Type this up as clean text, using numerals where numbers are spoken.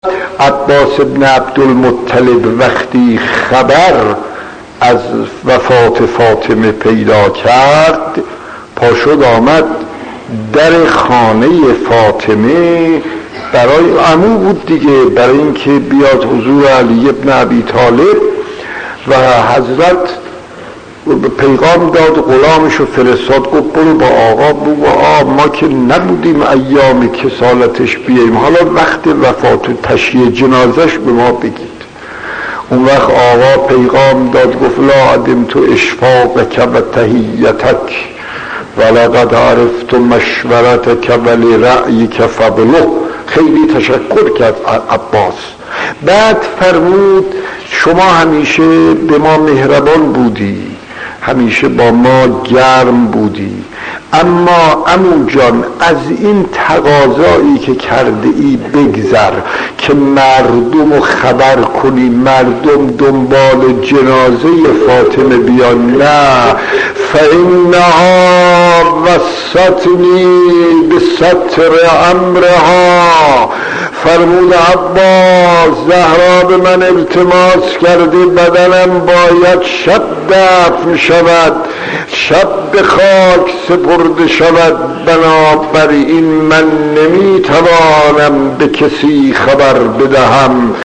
عباس ابن عبدالمطلب وقتی خبر از وفات فاطمه پیدا کرد، پاشد آمد در خانه فاطمه، برای عمو بود دیگه، برای اینکه بیاد حضور علی ابن ابی طالب، و حضرت پیغام داد، غلامشو فرستاد، گفت برو با آقا بگو ما که نبودیم ایام کسالتش بیاییم، حالا وقت وفات و تشییع جنازش به ما بگید. اون وقت آقا پیغام داد، گفت لا عدمت اشفاقک و تحیتک ولقد عرفت مشورتک ولرأیک فبلغ. خیلی تشکر کرد عباس. بعد فرمود شما همیشه به ما مهربان بودی، همیشه با ما گرم بودی، اما عمو جان از این تقاضایی که کرده ای بگذر که مردم رو خبر کنی، مردم دنبال جنازه فاطمه بیان. نه، فإنها وصتنی بستر امرها. فرمود عباس زهرا به من التماس کرده بدنم باید شب دفن شود، شب به خاک سپرده شود، بنابراین من نمیتوانم به کسی خبر بدهم